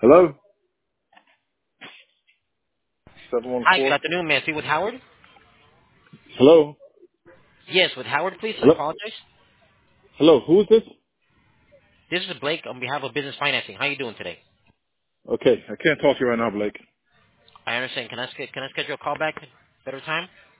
Hello? Hi, good 714? afternoon. May I speak with Howard? Hello? Yes, with Howard, please. I Hello? apologize. Hello, who is this? This is Blake on behalf of Business Financing. How are you doing today? Okay, I can't talk to you right now, Blake. I understand. Can I schedule a call back? Better time?